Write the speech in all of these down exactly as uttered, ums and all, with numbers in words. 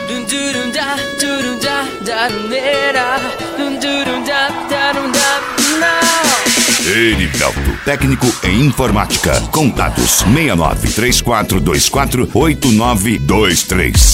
Erivelto, técnico em informática. Contatos seis nove três quatro dois quatro oito nove dois três.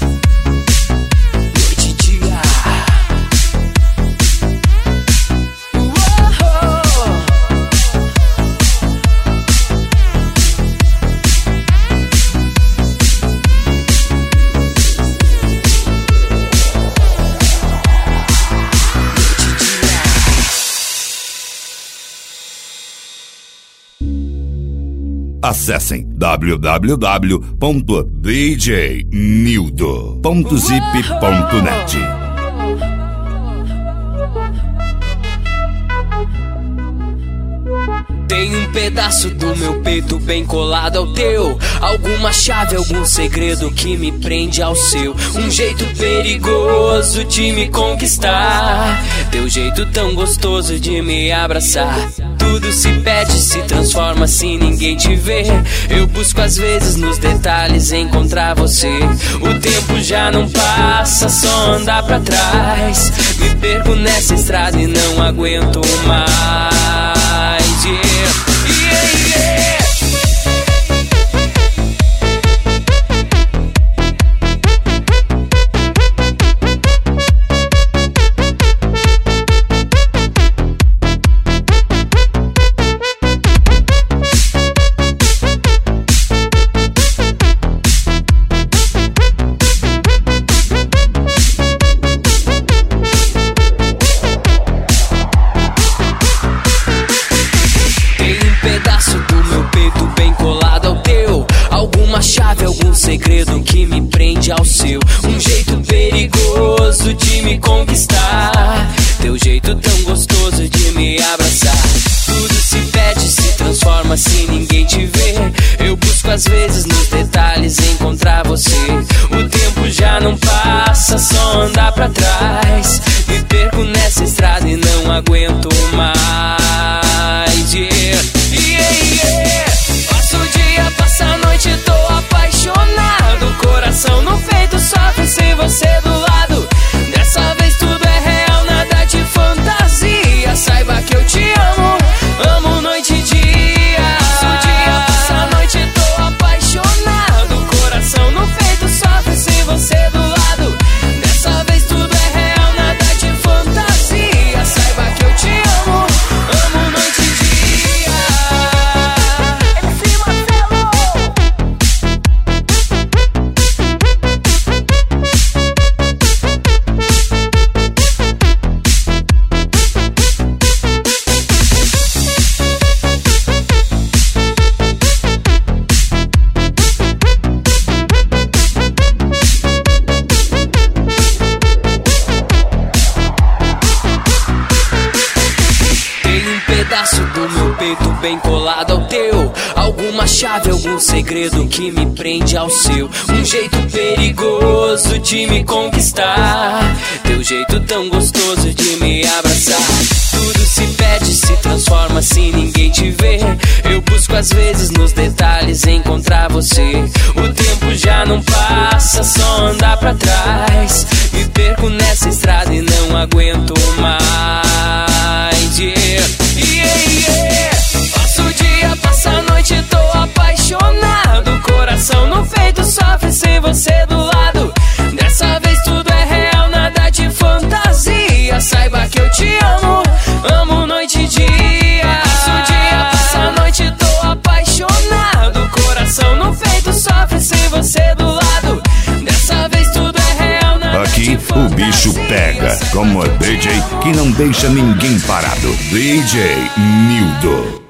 Acessem w w w ponto d j nildo ponto zip ponto net. Tem um pedaço do meu peito bem colado ao teu, alguma chave, algum segredo que me prende ao seu. Um jeito perigoso de me conquistar, teu jeito tão gostoso de me abraçar. Tudo se perde, se transforma se ninguém te vê. Eu busco às vezes nos detalhes encontrar você. O tempo já não passa, só andar pra trás. Me perco nessa estrada e não aguento mais. Yeah, yeah, yeah. Algum segredo que me prende ao seu. Um jeito perigoso de me conquistar, teu jeito tão gostoso de me abraçar. Tudo se perde, se transforma se ninguém te vê. Eu busco às vezes nos detalhes encontrar você. O tempo já não passa, só andar pra trás. Me perco nessa estrada e não aguento mais. Yeah, yeah, yeah. Passa o dia, passa a noite, tô apaixonado. Coração no peito sofre sem você do lado. Dessa vez tudo é real, nada de fantasia. Saiba que eu te amo, amo noite e dia. Passa o dia, passa a noite, tô apaixonado. Coração no peito sofre sem você do lado. Dessa vez tudo é real, nada de fantasia. Saiba que eu te amo, amo noite e dia. Do meu peito bem colado ao teu, alguma chave, algum segredo que me prende ao seu. Um jeito perigoso de me conquistar, teu jeito tão gostoso de me abraçar. Tudo se perde, se transforma se ninguém te vê. Eu busco às vezes nos detalhes encontrar você. O tempo já não passa, só andar pra trás. Me perco nessa estrada e não aguento mais. Yeah, yeah, yeah. Passa o dia, passa a noite, tô apaixonado. Coração no peito sofre sem você do lado. Dessa vez tudo é real, nada de fantasia. Saiba que eu te amo, amo noite e dia. Passa o dia, passa a noite, tô apaixonado. Coração no peito sofre sem você do lado. Dessa vez tudo é real, nada Aqui de fantasia. o bicho pega, como a D J que não deixa ninguém parado. D J Nildo.